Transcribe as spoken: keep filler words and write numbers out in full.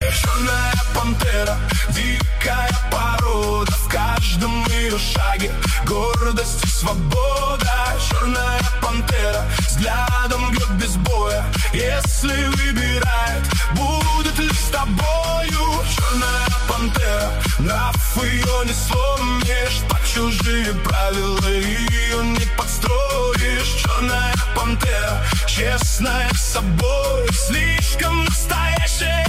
Черная пантера, дикая порода, в каждом ее шаге гордость и свобода. Черная пантера взглядом бьет без боя, если выбирает, будет ли с тобою. Черная пантера, нрав ее не сломишь, под чужие правила ее не подстроишь. Черная пантера, честная с собой, слишком настоящая.